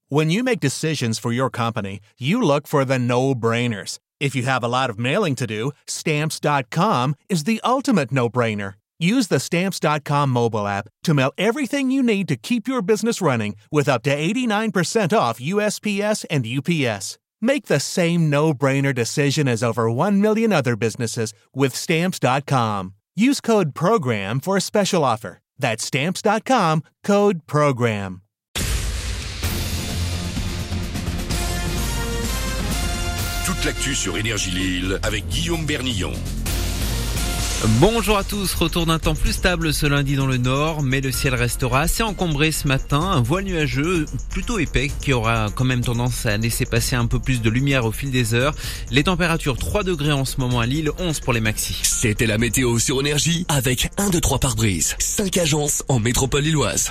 When you make decisions for your company, you look for the no-brainers. If you have a lot of mailing to do, Stamps.com is the ultimate no-brainer. Use the Stamps.com mobile app to mail everything you need to keep your business running with up to 89% off USPS and UPS. Make the same no-brainer decision as over 1 million other businesses with Stamps.com. Use code PROGRAM for a special offer. That's Stamps.com, code PROGRAM. Toute l'actu sur Énergie Lille avec Guillaume Bernillon. Bonjour à tous, retour d'un temps plus stable ce lundi dans le nord, mais le ciel restera assez encombré ce matin, un voile nuageux plutôt épais qui aura quand même tendance à laisser passer un peu plus de lumière au fil des heures. Les températures 3 degrés en ce moment à Lille, 11 pour les maxis. C'était la météo sur Énergie avec 1, 2, 3 pare-brise, 5 agences en métropole lilloise.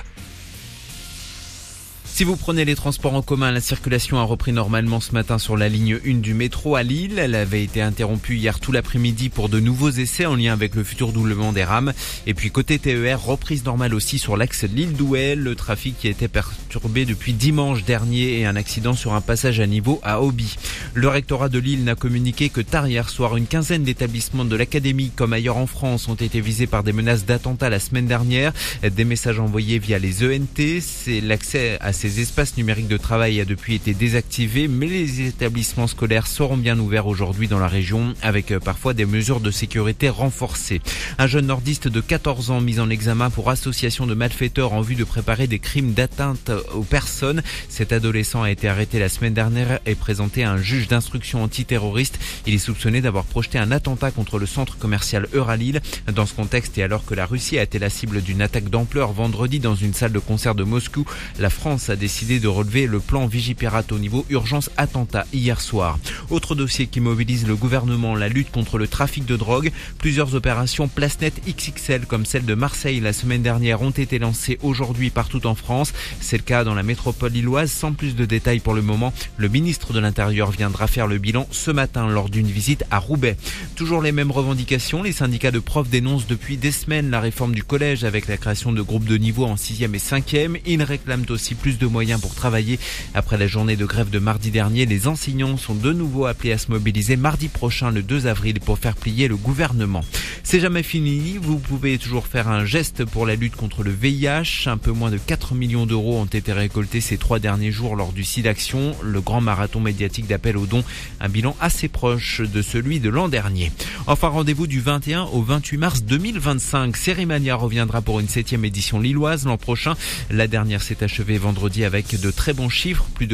Si vous prenez les transports en commun, la circulation a repris normalement ce matin sur la ligne 1 du métro à Lille. Elle avait été interrompue hier tout l'après-midi pour de nouveaux essais en lien avec le futur doublement des rames. Et puis côté TER, reprise normale aussi sur l'axe Lille-Douai. Le trafic qui était perturbé depuis dimanche dernier et un accident sur un passage à niveau à Auby. Le rectorat de Lille n'a communiqué que tard hier soir. Une quinzaine d'établissements de l'académie comme ailleurs en France ont été visés par des menaces d'attentats la semaine dernière. Des messages envoyés via les ENT. C'est l'accès à ces espaces numériques de travail a depuis été désactivé, mais les établissements scolaires seront bien ouverts aujourd'hui dans la région avec parfois des mesures de sécurité renforcées. Un jeune nordiste de 14 ans mis en examen pour association de malfaiteurs en vue de préparer des crimes d'atteinte aux personnes. Cet adolescent a été arrêté la semaine dernière et présenté à un juge d'instruction antiterroriste. Il est soupçonné d'avoir projeté un attentat contre le centre commercial Euralille. Dans ce contexte et alors que la Russie a été la cible d'une attaque d'ampleur vendredi dans une salle de concert de Moscou, la France a décidé de relever le plan Vigipirate au niveau urgence attentat hier soir. Autre dossier qui mobilise le gouvernement, la lutte contre le trafic de drogue. Plusieurs opérations Place-Net XXL comme celle de Marseille la semaine dernière ont été lancées aujourd'hui partout en France. C'est le cas dans la métropole lilloise. Sans plus de détails pour le moment, le ministre de l'Intérieur viendra faire le bilan ce matin lors d'une visite à Roubaix. Toujours les mêmes revendications. Les syndicats de profs dénoncent depuis des semaines la réforme du collège avec la création de groupes de niveau en 6e et 5e. Ils réclament aussi plus de moyens pour travailler. Après la journée de grève de mardi dernier, les enseignants sont de nouveau appelés à se mobiliser mardi prochain, le 2 avril, pour faire plier le gouvernement. C'est jamais fini. Vous pouvez toujours faire un geste pour la lutte contre le VIH. Un peu moins de 4 millions d'euros ont été récoltés ces 3 derniers jours lors du SIDAction, le grand marathon médiatique d'appel aux dons. Un bilan assez proche de celui de l'an dernier. Enfin, rendez-vous du 21 au 28 mars 2025. Cérémania reviendra pour une 7e édition lilloise l'an prochain. La dernière s'est achevée vendredi avec de très bons chiffres. Plus de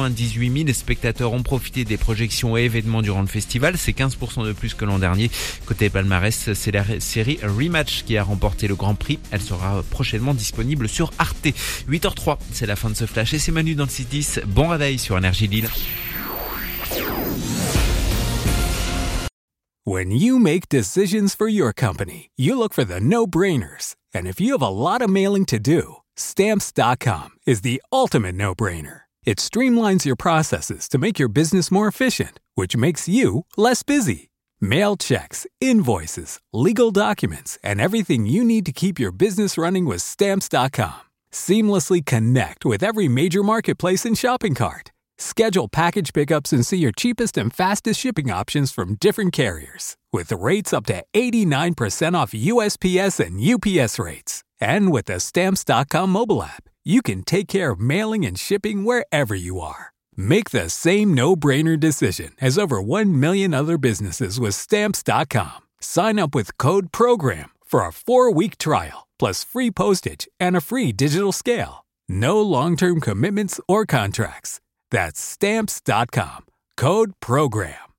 98 000 spectateurs ont profité des projections et événements durant le festival. C'est 15% de plus que l'an dernier. Côté palmarès, c'est la série Rematch qui a remporté le Grand Prix. Elle sera prochainement disponible sur Arte. 8h03, c'est la fin de ce flash et c'est Manu dans le 6-10. Bon réveil sur Énergie Lille. When you make decisions for your company, you look for the no-brainers. And if you have a lot of mailing to do, Stamps.com is the ultimate no-brainer. It streamlines your processes to make your business more efficient, which makes you less busy. Mail checks, invoices, legal documents, and everything you need to keep your business running with Stamps.com. Seamlessly connect with every major marketplace and shopping cart. Schedule package pickups and see your cheapest and fastest shipping options from different carriers, with rates up to 89% off USPS and UPS rates. And with the Stamps.com mobile app, you can take care of mailing and shipping wherever you are. Make the same no-brainer decision as over 1 million other businesses with Stamps.com. Sign up with code PROGRAM for a 4-week trial, plus free postage and a free digital scale. No long-term commitments or contracts. That's Stamps.com. Code PROGRAM.